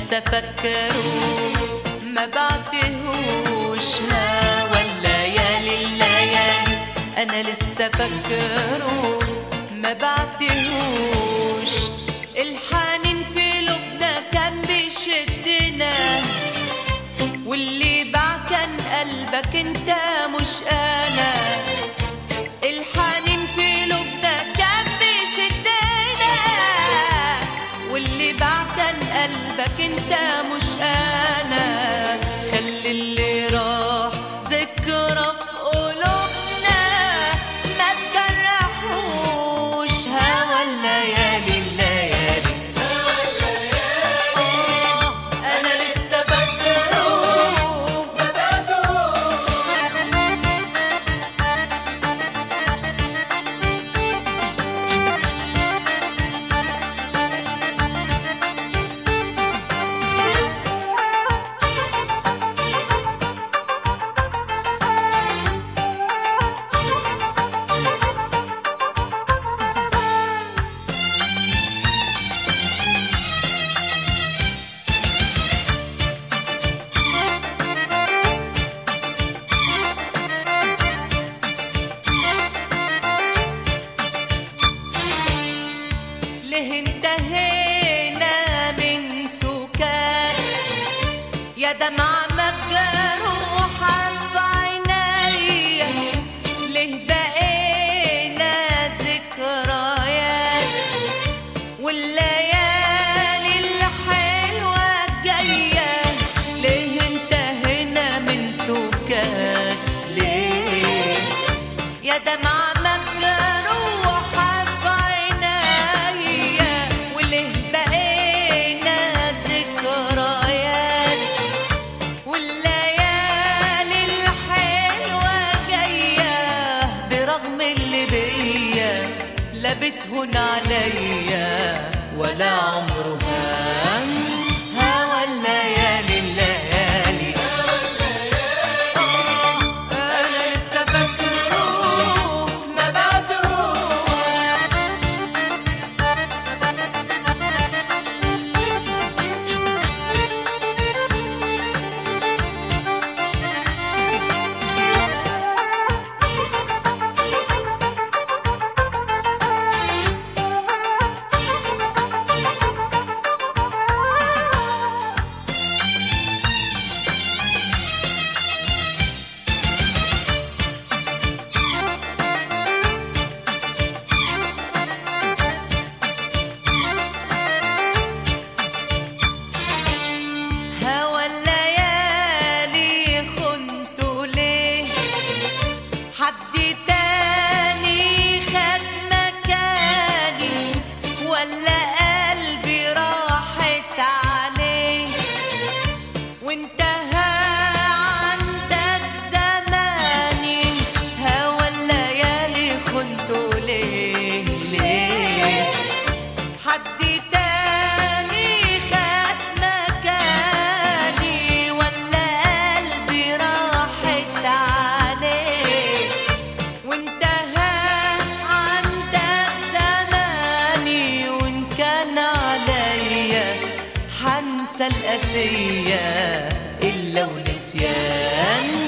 لسه فاكره ما بعتهوش هوا الليالي الليالي، انا لسه فاكره ما بعتهوش. الحنين في قلوبنا كان بيشدنا، واللي باع كان قلبك انت مش انا. الحنين في قلوبنا كان بيشدنا، واللي باع كان قلبك انت مش انا. خلي اللي راح ذكرى في قلوبنا، ما تجرحوش هوا الليالي الليالي. انا لسه فاكره ما ليه انتهينا من سكات يا دمعة مجروحة في عينيا؟ ليه بقينا ذكريات والليالي الحلوة الجاية؟ ليه انتهينا من سكات؟ ليه يا دمعة لا بتهون عليا ولا عمره هان هوا الليالي الليالي. أنا لسه فاكره ما القاسية إلا ونسيان